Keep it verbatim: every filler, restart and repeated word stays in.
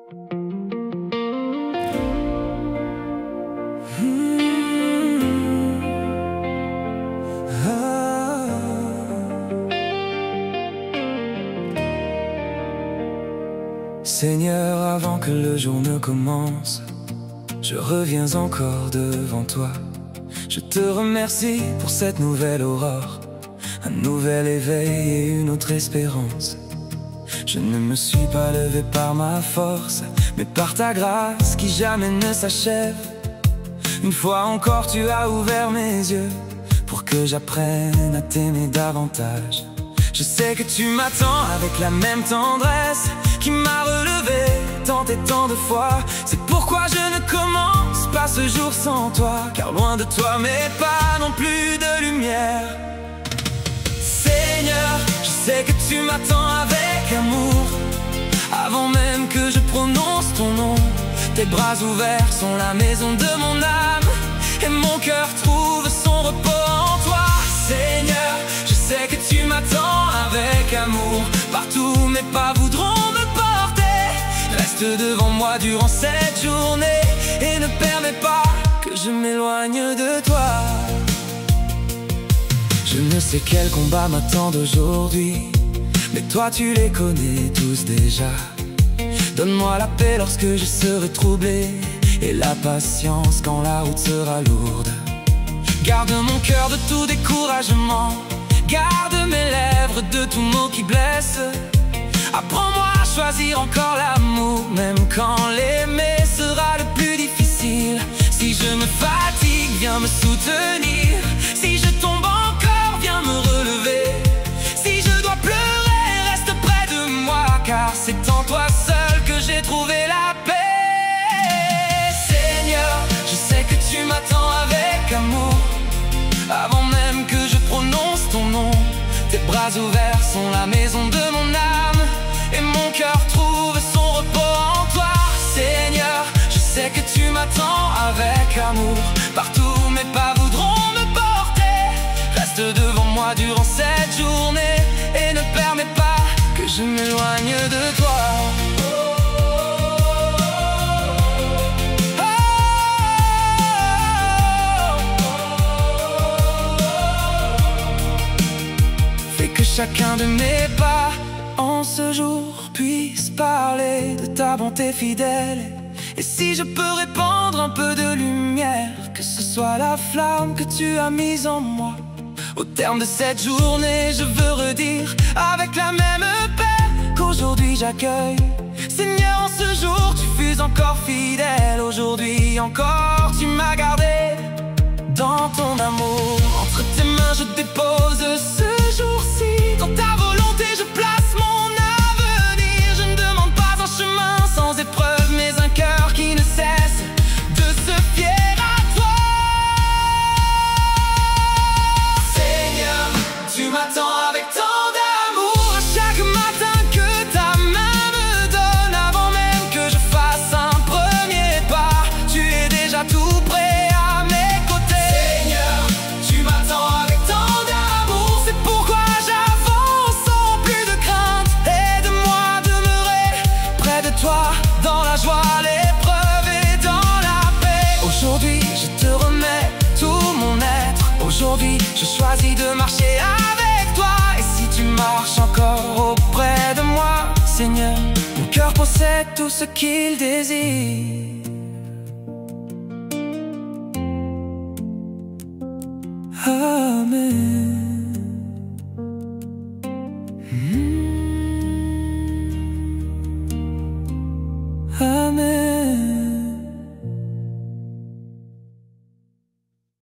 Seigneur, avant que le jour ne commence, je reviens encore devant toi. Je te remercie pour cette nouvelle aurore, un nouvel éveil et une autre espérance. Je ne me suis pas levé par ma force, mais par ta grâce qui jamais ne s'achève. Une fois encore tu as ouvert mes yeux pour que j'apprenne à t'aimer davantage. Je sais que tu m'attends avec la même tendresse qui m'a relevé tant et tant de fois. C'est pourquoi je ne commence pas ce jour sans toi, car loin de toi mais pas non plus de lumière. Seigneur, je sais que tu m'attends avec amour, avant même que je prononce ton nom. Tes bras ouverts sont la maison de mon âme, et mon cœur trouve son repos en toi. Seigneur, je sais que tu m'attends avec amour, partout mes pas voudront me porter. Reste devant moi durant cette journée et ne permets pas que je m'éloigne de toi. Je ne sais quel combat m'attend aujourd'hui, mais toi tu les connais tous déjà. Donne-moi la paix lorsque je serai troublé, et la patience quand la route sera lourde. Garde mon cœur de tout découragement, garde mes lèvres de tout mot qui blesse. Apprends-moi à choisir encore l'amour, même quand l'aimer sera le plus difficile. Si je me fatigue, viens me soutenir. Si je tombe encore, viens me relever. Si je dois pleurer, reste près de moi, car c'est en toi seul que j'ai trouvé la paix. Seigneur, je sais que tu m'attends avec amour, avant même que je prononce ton nom. Tes bras ouverts sont la maison de mon âme, et mon cœur trouve son repos en toi. Seigneur, je sais que tu m'attends avec amour, partout mes pas voudront me porter. Reste devant moi durant cette journée et ne permets pas que je m'éloigne de toi. Chacun de mes pas en ce jour puisse parler de ta bonté fidèle. Et si je peux répandre un peu de lumière, que ce soit la flamme que tu as mise en moi. Au terme de cette journée, je veux redire avec la même paix qu'aujourd'hui j'accueille. Seigneur, en ce jour tu fus encore fidèle. Aujourd'hui encore tu m'as gardé dans ton amour. Entre tes mains je dépose ce jour-ci. Dans ta volonté je place mon avenir. Je ne demande pas un chemin sans épreuve, mais un cœur qui ne cesse de se fier à toi. Seigneur, tu m'attends avec tant d'amour, à chaque matin que ta main me donne. Avant même que je fasse un premier pas, tu es déjà tout prêt. Dans la joie, l'épreuve et dans la paix. Aujourd'hui, je te remets tout mon être. Aujourd'hui, je choisis de marcher avec toi. Et si tu marches encore auprès de moi, Seigneur, mon cœur possède tout ce qu'il désire. Amen. Amen.